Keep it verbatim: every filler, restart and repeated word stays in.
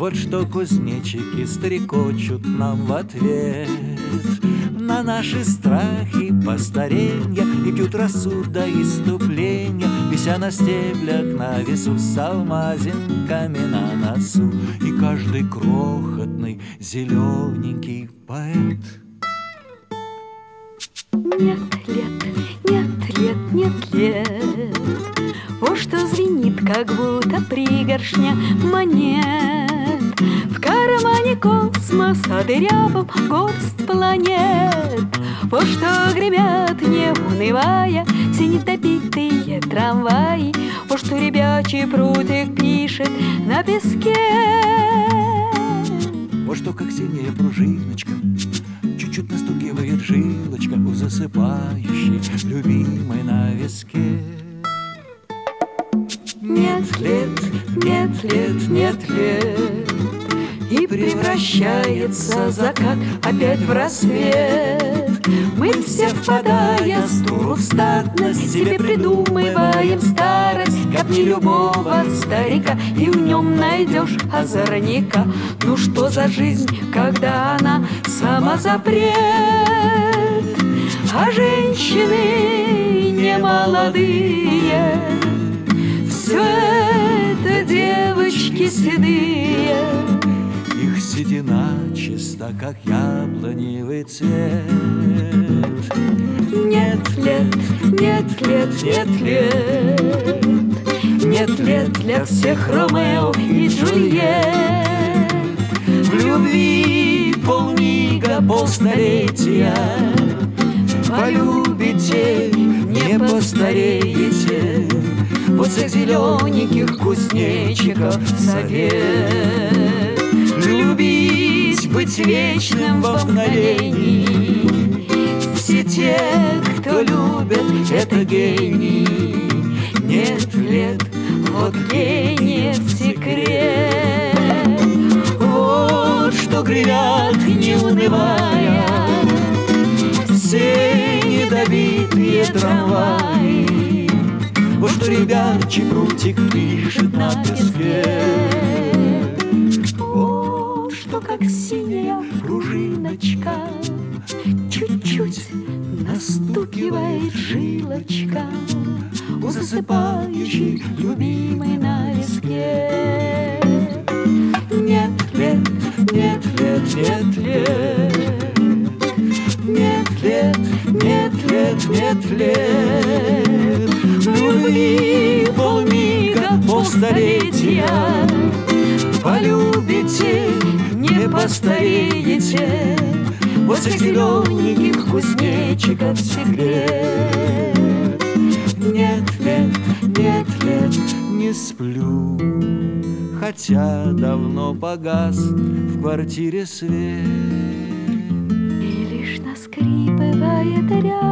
Вот что кузнечики стрекочут нам в ответ на наши страхи постаренья и пьют росу до иступления, вися на стеблях на весу с алмазинками на носу. И каждый крохотный зелененький поэт. Нет лет, нет лет, нет лет, вот что звенит, как будто пригоршня монет. В кармане космос, а дырявом горсть планет. Вот что гремят, не унывая, все недобитые трамваи. Вот что ребячий прутик пишет на песке. Вот что, как синяя пружиночка, чуть-чуть настукивает жилочка у засыпающей любимой на виске. Нет лет, нет лет, нет лет, и превращается закат опять в рассвет. Мы все, впадая с туру в статность, себе придумываем старость, как не любого старика, и в нем найдешь озорника. Ну что за жизнь, когда она сама запрет, а женщины не молодые, все это девочки седые. Их седина чиста, как яблоневый цвет. Нет лет, нет лет, нет лет, нет лет для всех Ромео и Джульетт. В любви полмига, полстолетия, полюбите, не постареете. Вот всех зелененьких кузнечиков совет. Любить, быть вечным во мгновении. Все те, кто любят, это гений. Нет лет, вот гениев секрет. Вот что гремят, не унывая, все недобитые трамваи. Вот что ребячий прутик пишет на песке. Вот что, как синяя пружиночка, чуть-чуть настукивает жилочка у засыпающей любимой на виске. Нет лет, нет лет, нет лет, нет лет, нет лет, нет лет. В любви полмига, полстолетия, полюбите, не постареете. Вот всех зелененьких кузнечиков секрет. Нет лет, нет лет, не сплю, хотя давно погас в квартире свет. И лишь наскрипывает рядом